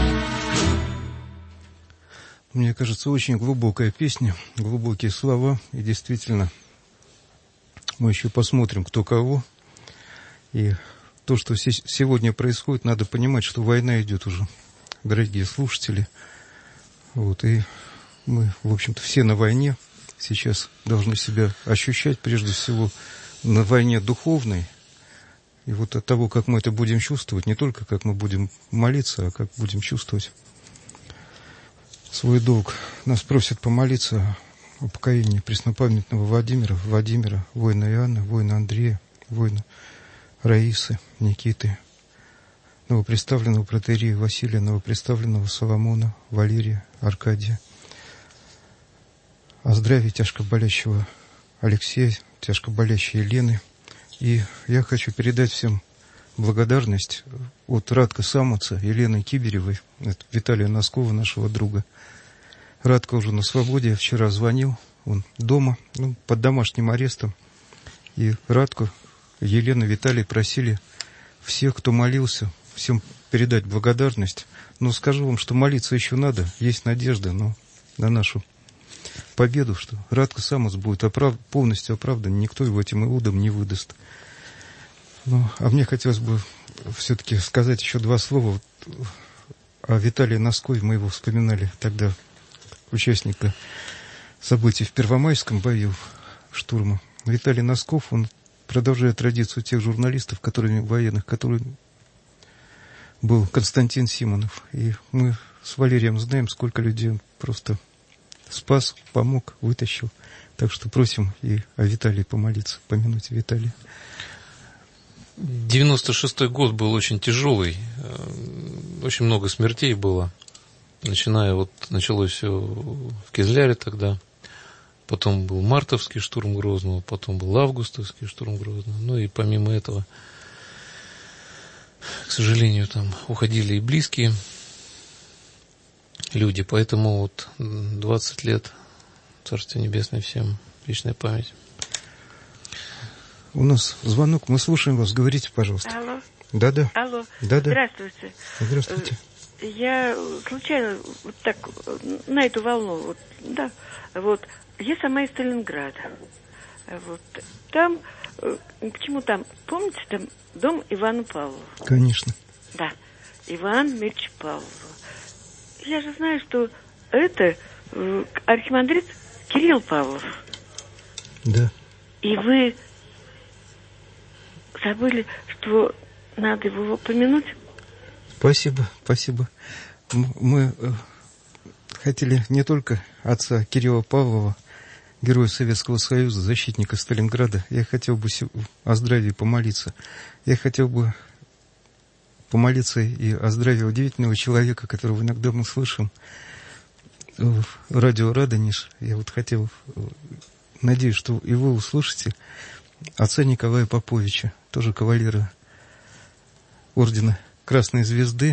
Мне кажется, очень глубокая песня, глубокие слова. И действительно, мы еще посмотрим, кто кого. И то, что сегодня происходит, надо понимать, что война идет уже, дорогие слушатели. Вот, и мы, в общем-то, все на войне. Сейчас должны себя ощущать, прежде всего, на войне духовной. И вот от того, как мы это будем чувствовать, не только как мы будем молиться, а как будем чувствовать свой долг. Нас просят помолиться о покаянии преснопамятного Владимира, воина Иоанна, воина Андрея, воина Раисы, Никиты, новоприставленного протоиерея Василия, новоприставленного Соломона, Валерия, Аркадия. О здравии тяжко болящего Алексея, тяжко болящей Елены. И я хочу передать всем благодарность от Радка Самуца, Елены Киберевой, от Виталия Носкова, нашего друга. Радка уже на свободе, вчера звонил, он дома, под домашним арестом. И Радку, Елена, Виталий просили всех, кто молился, всем передать благодарность. Но скажу вам, что молиться еще надо, есть надежда, но на нашу победу, что Радко Самус будет полностью оправдан, никто его этим иудам не выдаст. А мне хотелось бы все-таки сказать еще два слова о Виталии Носкове. Мы его вспоминали тогда, участника событий в Первомайском бою, штурма. Виталий Носков, он продолжает традицию тех журналистов, военных, которым был Константин Симонов. И мы с Валерием знаем, сколько людей он просто спас, помог, вытащил. Так что просим и о Виталии помолиться, помянуть Виталия. 96-й год был очень тяжелый, очень много смертей было, началось все в Кизляре тогда, потом был мартовский штурм Грозного, потом был августовский штурм Грозного, и помимо этого, к сожалению, там уходили и близкие люди, поэтому 20 лет, Царствие Небесное всем, вечная память. У нас звонок, мы слушаем вас, говорите, пожалуйста. Алло. Да-да. Алло. Да-да. Здравствуйте. Здравствуйте. Я случайно вот так на эту волну, вот, да, вот, я сама из Сталинграда. Вот, там, почему там, помните, там дом Ивана Павлова? Конечно. Да, Иван Ильич Павлов. Я же знаю, что это архимандрит Кирилл Павлов. Да. И вы забыли, что надо его упомянуть? Спасибо, спасибо. Мы хотели не только отца Кирилла Павлова, героя Советского Союза, защитника Сталинграда. Я хотел бы о здравии помолиться. Я хотел бы помолиться и о здравии удивительного человека, которого иногда мы слышим в радио «Радонеж». Я вот хотел, надеюсь, что и вы услышите отца Николая Поповича, тоже кавалера ордена Красной Звезды.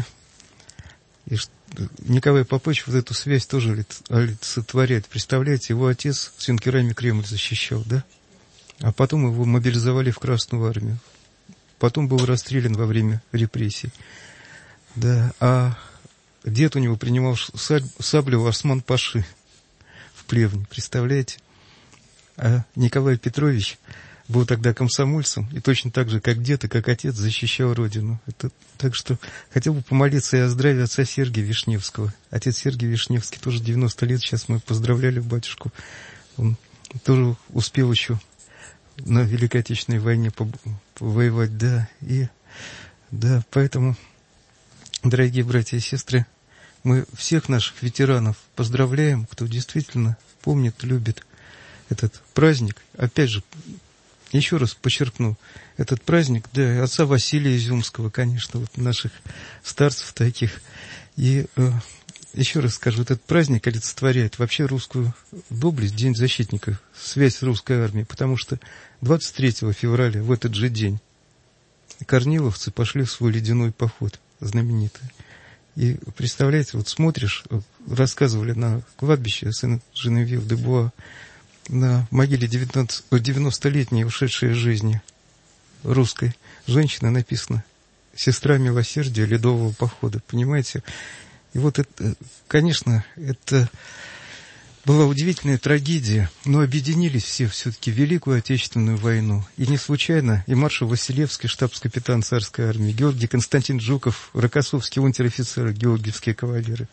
И Николай Попович вот эту связь тоже олицетворяет. Представляете, его отец с юнкерами Кремль защищал, да? А потом его мобилизовали в Красную Армию. Потом был расстрелян во время репрессий. Да, а дед у него принимал саблю у Осман-Паши в Плевне, представляете? А Николай Петрович был тогда комсомольцем, и точно так же, как дед и как отец, защищал Родину. Так что хотел бы помолиться и о здравии отца Сергия Вишневского. Отец Сергий Вишневский, тоже 90 лет, сейчас мы поздравляли батюшку. Он тоже успел еще на Великой Отечественной войне воевать, да. И да, поэтому, дорогие братья и сестры, мы всех наших ветеранов поздравляем, кто действительно помнит, любит этот праздник. Опять же, еще раз подчеркну, этот праздник, да, отца Василия Изюмского, конечно, вот наших старцев таких. И еще раз скажу, этот праздник олицетворяет вообще русскую доблесть, День защитника, связь с русской армией, потому что 23 февраля, в этот же день, корниловцы пошли в свой ледяной поход, знаменитый. И представляете, вот смотришь, рассказывали на кладбище Сен-Женевьев-де-Буа, на могиле 90-летней ушедшей из жизни русской женщины написано «Сестра милосердия ледового похода». Понимаете? И вот это, конечно, это была удивительная трагедия, но объединились все все-таки в Великую Отечественную войну. И не случайно и маршал Василевский, штабс-капитан царской армии, Георгий Константин Жуков, Рокоссовский унтер-офицеры, георгиевские кавалеры.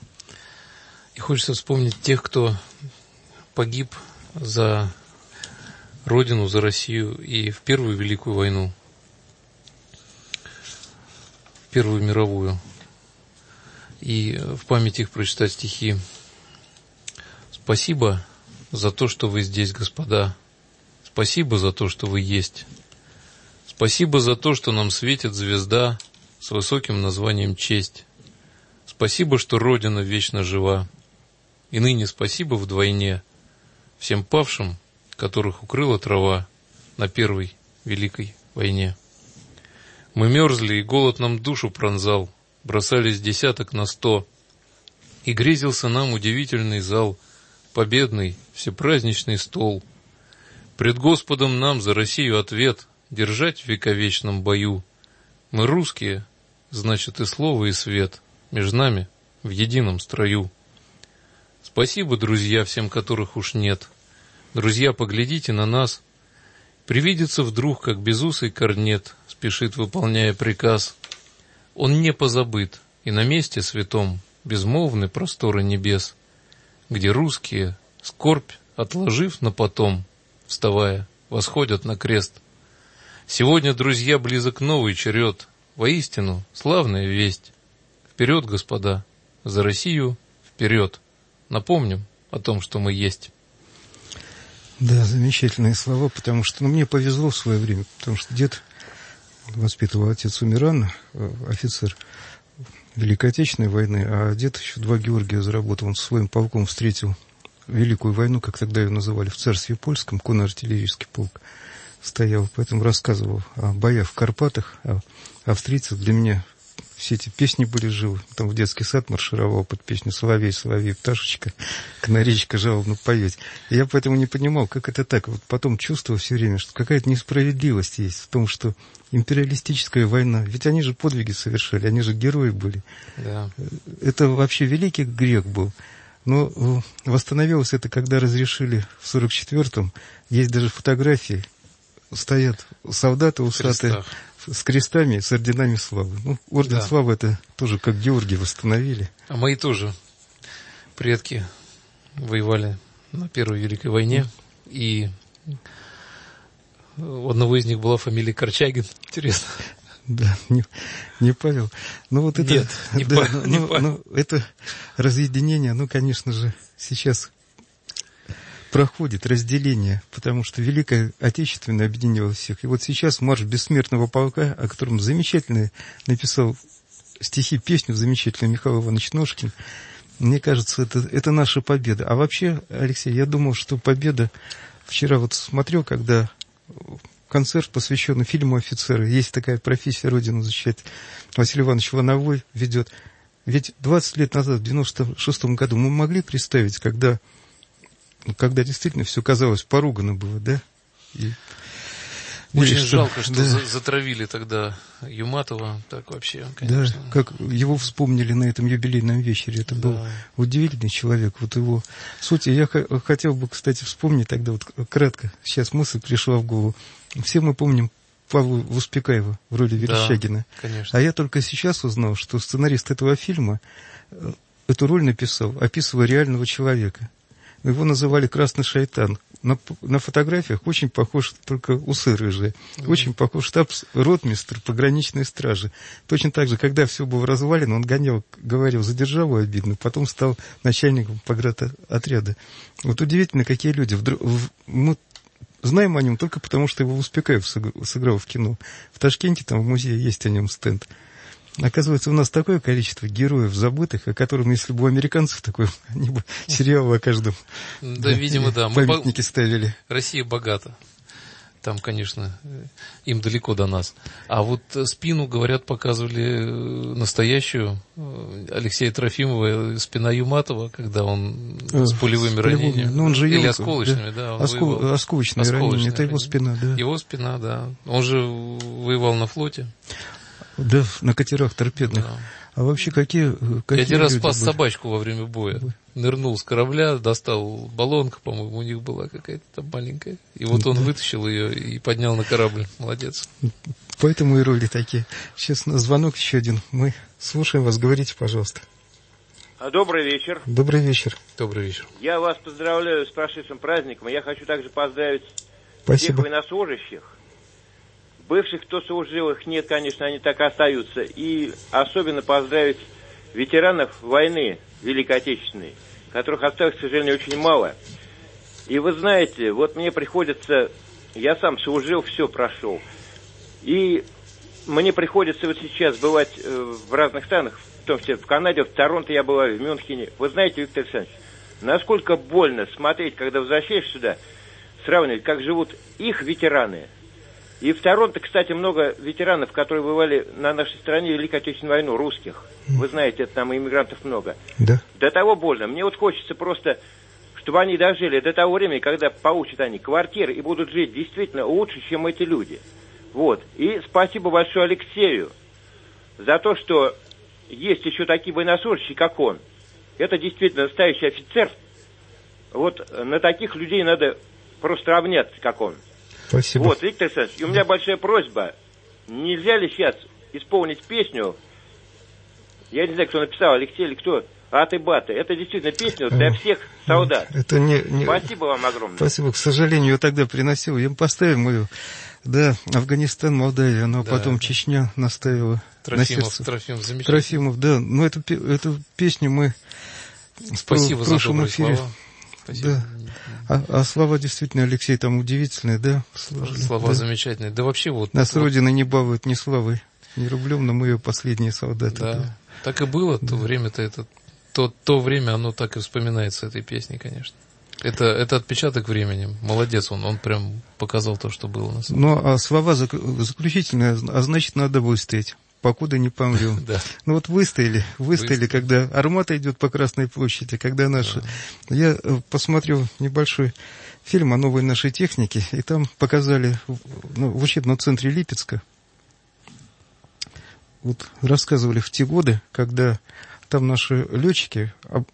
И хочется вспомнить тех, кто погиб за Родину, за Россию и в Первую Великую войну, в Первую мировую. И в память их прочитать стихи. Спасибо за то, что вы здесь, господа. Спасибо за то, что вы есть. Спасибо за то, что нам светит звезда с высоким названием «Честь». Спасибо, что Родина вечно жива. И ныне спасибо вдвойне всем павшим, которых укрыла трава на Первой Великой войне. Мы мерзли, и голод нам душу пронзал, бросались десяток на 100, и грезился нам удивительный зал, победный, всепраздничный стол. Пред Господом нам за Россию ответ держать в вековечном бою. Мы русские, значит и слово, и свет между нами в едином строю. Спасибо, друзья, всем, которых уж нет. Друзья, поглядите на нас. Привидится вдруг, как безусый корнет спешит, выполняя приказ. Он не позабыт, и на месте святом безмолвны просторы небес, где русские, скорбь отложив на потом, вставая, восходят на крест. Сегодня, друзья, близок новый черед, воистину славная весть. Вперед, господа, за Россию вперед. Напомним о том, что мы есть. Да, замечательные слова, потому что мне повезло в свое время, потому что дед воспитывал, отец умер рано, офицер Великой Отечественной войны, а дед еще 2 Георгия заработал. Он со своим полком встретил Великую войну, как тогда ее называли, в Царстве Польском, конно-артиллерийский полк стоял, поэтому рассказывал о боях в Карпатах, о австрийцах. Для меня все эти песни были живы. Там в детский сад маршировал под песню «Соловей, соловей, пташечка, канаречка жалобно поет». И я поэтому не понимал, как это так. Вот потом чувствовал все время, что какая-то несправедливость есть в том, что империалистическая война, ведь они же подвиги совершали, они же герои были. Да. Это вообще великий грех был. Но восстановилось это, когда разрешили в 1944-м. Есть даже фотографии. Стоят солдаты усатые с крестами, с орденами славы. Ну, орден славы это тоже как Георгий восстановили. А мои тоже предки воевали на Первой Великой войне. И у одного из них была фамилия Корчагин. Интересно. Да, не Павел. Ну, вот это, нет, не да, Павел. Ну, это разъединение, конечно же, сейчас проходит разделение, потому что Великая Отечественная объединила всех. И вот сейчас марш бессмертного полка, о котором замечательно написал стихи, песню замечательную Михаил Иванович Ножкин, мне кажется, это наша победа. А вообще, Алексей, я думал, что победа... Вчера вот смотрел, когда концерт, посвященный фильму «Офицеры», есть такая профессия «Родину защищать», Василий Иванович Лановой ведет. Ведь 20 лет назад, в 96 году, мы могли представить, когда действительно все казалось поругано было, да? И очень жалко, что затравили тогда Юматова, так вообще, конечно. Да, как его вспомнили на этом юбилейном вечере, это был удивительный человек, вот его суть. Я хотел бы, кстати, вспомнить тогда, вот кратко, сейчас мысль пришла в голову. Все мы помним Павла Вуспекаева в роли Верещагина. Да, конечно. А я только сейчас узнал, что сценарист этого фильма эту роль написал, описывая реального человека. Его называли «Красный шайтан». На фотографиях очень похож, только усы рыжие. Очень похож штабс-ротмистр пограничной стражи. Точно так же, когда все было развалено, он гонял, говорил, за державу обидно, потом стал начальником поградотряда. Вот удивительно, какие люди. Мы знаем о нем только потому, что его Успекаев сыграл в кино. В Ташкенте там в музее есть о нем стенд. Оказывается, у нас такое количество героев забытых, о котором, если бы у американцев такой, они бы сериалы о каждом видимо, да. Памятники ставили. Россия богата. Там, конечно, им далеко до нас. А вот спину, говорят, показывали настоящую Алексея Трофимова, спина Юматова, когда он с пулевыми ранениями. Ну, он же или осколочными, да. Осколочные ранения, это его спина, да. Его спина, да. Он же воевал на флоте. Да, на катерах торпедных. Да. А вообще какие я один раз спас собачку во время боя. Нырнул с корабля, достал баллонку, по-моему, у них была какая-то там маленькая. И вот он вытащил ее и поднял на корабль. Молодец. Поэтому и роли такие. Сейчас звонок еще один. Мы слушаем вас. Говорите, пожалуйста. Добрый вечер. Добрый вечер. Добрый вечер. Я вас поздравляю с прошедшим праздником. Я хочу также поздравить всех военнослужащих. Бывших, кто служил, их нет, конечно, они так и остаются. И особенно поздравить ветеранов войны Великой Отечественной, которых осталось, к сожалению, очень мало. И вы знаете, вот мне приходится, я сам служил, все прошел. И мне приходится вот сейчас бывать в разных странах, в том числе в Канаде, в Торонто я бываю, в Мюнхене. Вы знаете, Виктор Александрович, насколько больно смотреть, когда возвращаешься сюда, сравнивать, как живут их ветераны. И в Торонто, кстати, много ветеранов, которые воевали на нашей стране Великой Отечественную войну, русских. Вы знаете, это там иммигрантов много. Да. До того больно. Мне вот хочется просто, чтобы они дожили до того времени, когда получат они квартиры и будут жить действительно лучше, чем эти люди. Вот. И спасибо большое Алексею за то, что есть еще такие военнослужащие, как он. Это действительно настоящий офицер. Вот на таких людей надо просто равняться, как он. Спасибо. Вот, Виктор Александрович, и у меня большая просьба. Нельзя ли сейчас исполнить песню, я не знаю, кто написал, Алексей или кто, «Аты-баты». Это действительно песня для всех солдат. Это не... Спасибо вам огромное. Спасибо. К сожалению, я тогда приносил. Я поставим ее. Да, Афганистан, Молдавия, но да, потом Чечня наставила. Трофимов, замечательно. Трофимов, да. Но эту песню мы в прошлом эфире. Да. А слова действительно, Алексей, там удивительные, да? Слова да. Замечательные. Да вообще вот... Нас Родина не балует ни славой, ни рублем, но мы ее последние солдаты. Да. Да. Так и было. То время-то это... То время, оно так и вспоминается, этой песней, конечно. Это отпечаток времени. Молодец он прям показал то, что было на самом деле. Ну, а слова заключительные, а значит, надо выстоять. покуда не помрем. Да. Ну вот выстояли, когда Армата идет по Красной площади, когда наши... Да. Я посмотрел небольшой фильм о новой нашей технике, и там показали в учебном центре Липецка, вот рассказывали в те годы, когда там наши летчики,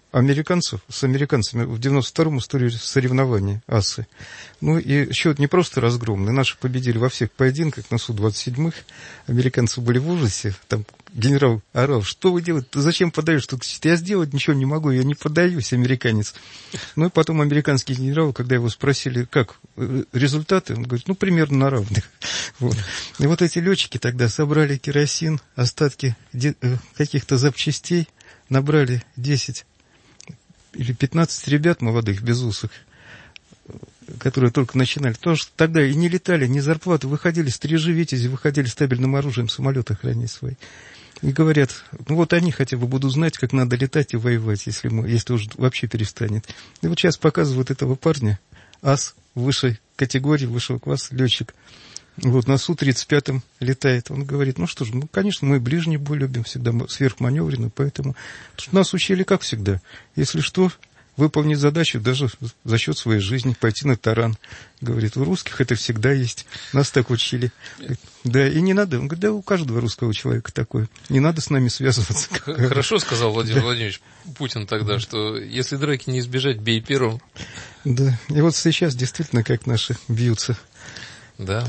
с американцами в 92-м устроили соревнования асы. Ну и счет не просто разгромный. Наши победили во всех поединках на Су-27. Американцы были в ужасе. Там генерал орал: что вы делаете? Ты зачем подаешь? Я сделать ничего не могу, я не поддаюсь, американец. Ну и потом американский генерал, когда его спросили, как результаты, он говорит, примерно на равных. Вот. И вот эти летчики тогда собрали керосин, остатки каких-то запчастей, набрали 10 или 15 ребят молодых, безусых, которые только начинали. Потому что тогда и не летали, ни зарплаты, выходили стрижи Витязи, выходили с табельным оружием самолеты охранять свои. И говорят, вот они хотя бы будут знать, как надо летать и воевать, если уж вообще перестанет. И вот сейчас показывают этого парня, ас высшей категории, высшего класса, летчик. Вот на Су-35 летает. Он говорит, что ж, конечно, мы ближний бой любим всегда, сверхманевренный, поэтому нас учили как всегда. Если что, выполнить задачу даже за счет своей жизни, пойти на таран. Говорит, у русских это всегда есть. Нас так учили. Да, и не надо. Он говорит, да у каждого русского человека такое. Не надо с нами связываться. Хорошо сказал Владимир Владимирович Путин тогда, что если драки не избежать, бей первым. Да, и вот сейчас действительно как наши бьются. Да.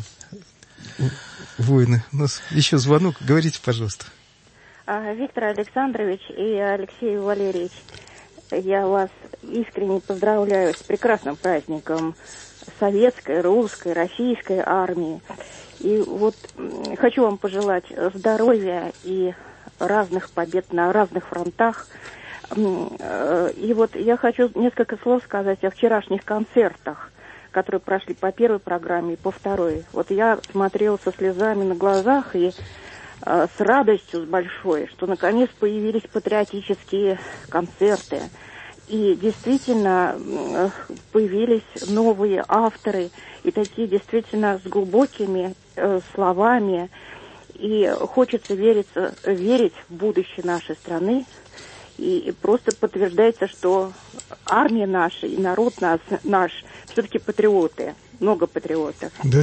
Воины. У нас еще звонок. Говорите, пожалуйста. Виктор Александрович и Алексей Валерьевич, я вас искренне поздравляю с прекрасным праздником советской, русской, российской армии. И вот хочу вам пожелать здоровья и разных побед на разных фронтах. И вот я хочу несколько слов сказать о вчерашних концертах, которые прошли по первой программе и по второй. Вот я смотрела со слезами на глазах и с радостью, с большой, что наконец появились патриотические концерты. И действительно появились новые авторы, и такие действительно с глубокими словами. И хочется верить в будущее нашей страны. И просто подтверждается, что армия наша и народ наш все-таки патриоты. Много патриотов. Да,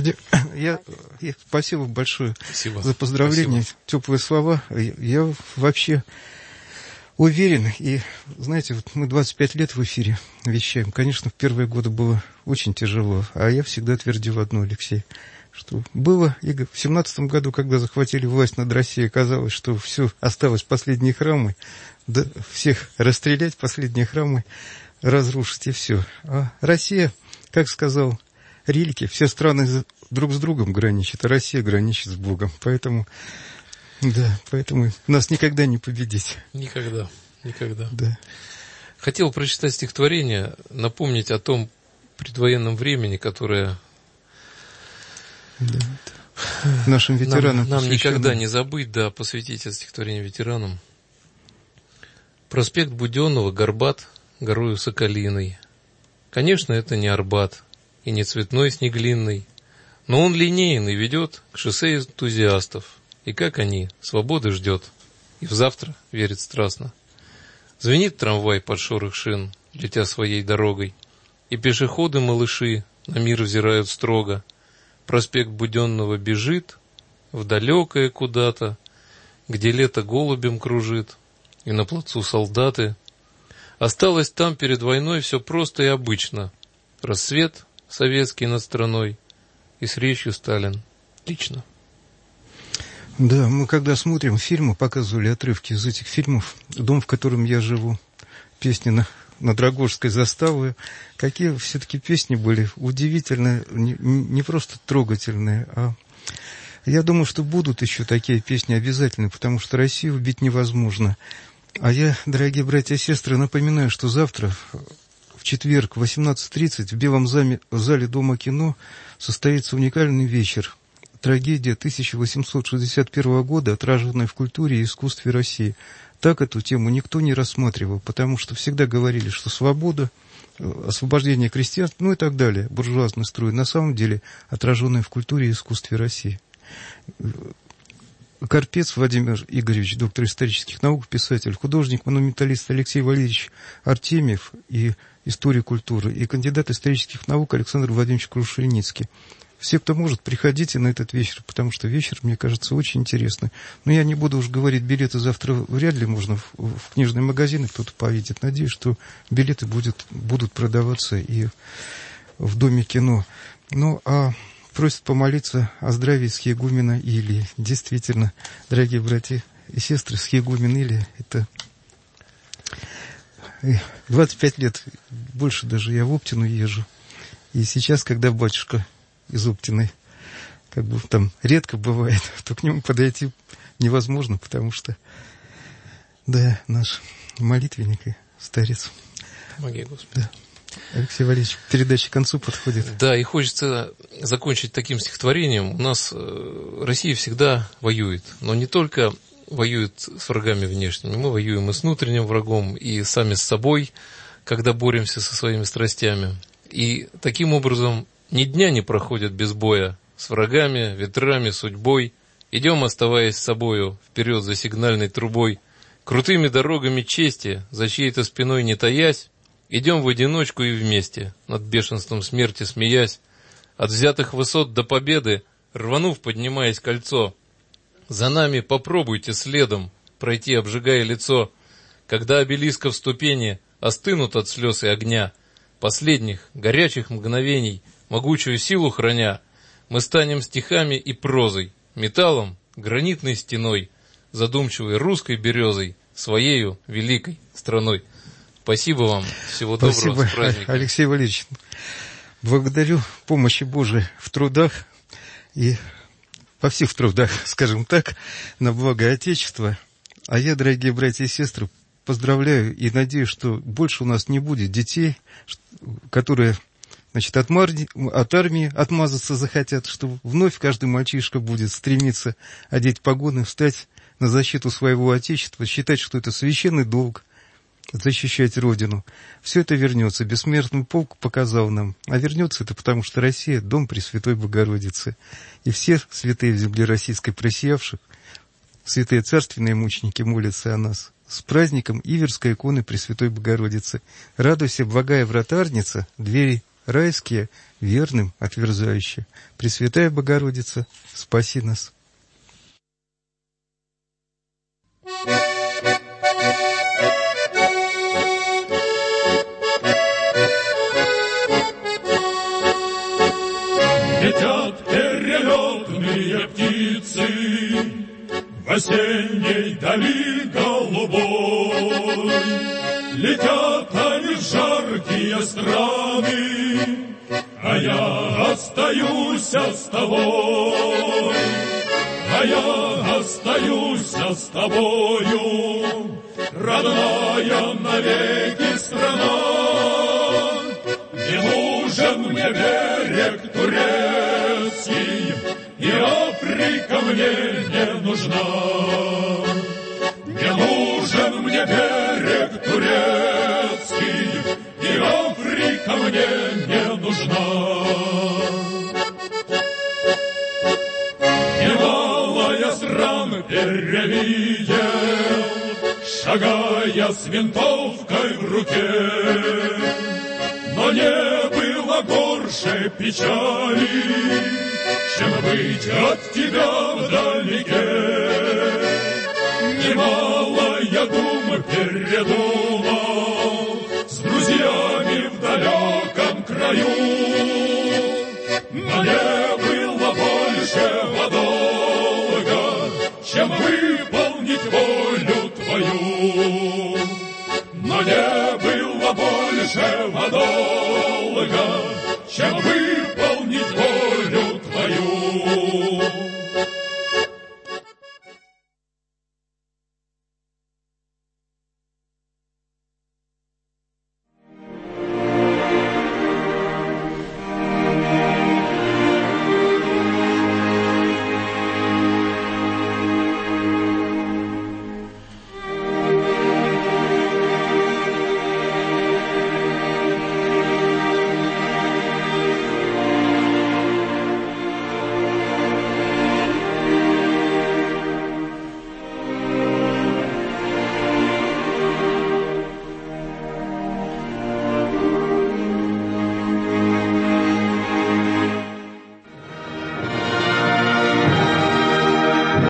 спасибо большое за поздравления, теплые слова. Я вообще уверен, и, знаете, вот мы 25 лет в эфире вещаем. Конечно, в первые годы было очень тяжело, а я всегда твердил одно, Алексей, что было, и в 17 году, когда захватили власть над Россией, казалось, что все, осталось последние храмы, да, всех расстрелять, последние храмы разрушить, и все. А Россия, как сказал Рильке, все страны друг с другом граничат, а Россия граничит с Богом. Поэтому нас никогда не победить. Никогда. Да. Хотел прочитать стихотворение, напомнить о том предвоенном времени, которое нашим ветеранам нам никогда не забыть, посвятить это стихотворение ветеранам. Проспект Буденного горбат горою соколиной. Конечно, это не Арбат и не цветной снеглинный, но он линейный ведет к шоссе энтузиастов. И как они свободы ждет, и в завтра верит страстно. Звенит трамвай под шорох шин, летя своей дорогой, и пешеходы-малыши на мир взирают строго. Проспект Буденного бежит в далекое куда-то, где лето голубем кружит, и на плацу солдаты. Осталось там перед войной все просто и обычно. Рассвет советский над страной, и с речью Сталин лично. Да, мы когда смотрим фильмы, показывали отрывки из этих фильмов, «Дом, в котором я живу», песни на Драгожской заставе, какие все-таки песни были удивительные, не просто трогательные, а я думаю, что будут еще такие песни обязательно, потому что Россию убить невозможно. А я, дорогие братья и сестры, напоминаю, что завтра, в четверг, в 18:30 в Белом зале Дома кино состоится уникальный вечер. Трагедия 1861 года, отраженная в культуре и искусстве России. Так эту тему никто не рассматривал, потому что всегда говорили, что свобода, освобождение крестьян, и так далее, буржуазный строй, на самом деле отраженная в культуре и искусстве России. Карпец Владимир Игоревич, доктор исторических наук, писатель, художник, монументалист Алексей Валерьевич Артемьев и историк культуры, и кандидат исторических наук Александр Владимирович Крушельницкий. Все, кто может, приходите на этот вечер, потому что вечер, мне кажется, очень интересный. Но я не буду уж говорить, билеты завтра вряд ли можно в книжные магазины, кто-то повидит. Надеюсь, что билеты будут продаваться и в Доме кино. Ну, а просят помолиться о здравии схиегумена Илии. Действительно, дорогие братья и сестры, схиегумен Илия – это 25 лет, больше даже я в Оптину езжу. И сейчас, когда батюшка из Оптиной, как бы там редко бывает, то к нему подойти невозможно, потому что, да, наш молитвенник и старец. Помоги, Господи. Да. Алексей Валерьевич, передача к концу подходит. Да, и хочется закончить таким стихотворением. У нас Россия всегда воюет, но не только воюет с врагами внешними, мы воюем и с внутренним врагом, и сами с собой, когда боремся со своими страстями. И таким образом ни дня не проходит без боя с врагами, ветрами, судьбой. Идем, оставаясь собою, вперед за сигнальной трубой, крутыми дорогами чести, за чьей-то спиной не таясь, идем в одиночку и вместе, над бешенством смерти смеясь, от взятых высот до победы, рванув, поднимаясь кольцо. За нами попробуйте следом пройти, обжигая лицо, когда обелисков ступени остынут от слез и огня, последних горячих мгновений, могучую силу храня, мы станем стихами и прозой, металлом, гранитной стеной, задумчивой русской березой, своею великой страной. Спасибо вам. Всего доброго. С праздником. Алексей Валерьевич, благодарю помощи Божией в трудах и во всех трудах, скажем так, на благо Отечества. А я, дорогие братья и сестры, поздравляю и надеюсь, что больше у нас не будет детей, которые, значит, от армии отмазаться захотят, что вновь каждый мальчишка будет стремиться одеть погоны, встать на защиту своего Отечества, считать, что это священный долг, защищать Родину. Все это вернется. Бессмертный полк показал нам. А вернется это потому, что Россия – дом Пресвятой Богородицы. И все святые в земле российской просиявших, святые царственные мученики молятся о нас. С праздником Иверской иконы Пресвятой Богородицы. Радуйся, благая вратарница, двери райские, верным отверзающие. Пресвятая Богородица, спаси нас. Летят перелетные птицы в осенней дали голубой. Летят они в жаркие страны, а я остаюсь с тобой. А я остаюсь с тобою, родная навеки страна. Не нужен мне берег турецкий, и Африка мне не нужна. Не нужен мне берег турецкий, и Африка мне не нужна. Немало я стран перевидел, шагая с винтовкой в руке, но не было горше печали, чем быть от тебя вдалеке. Немало я дум передумал с друзьями в далеком краю, но не было большего долга, чем выполнить волю твою. Но не было большего долга, чем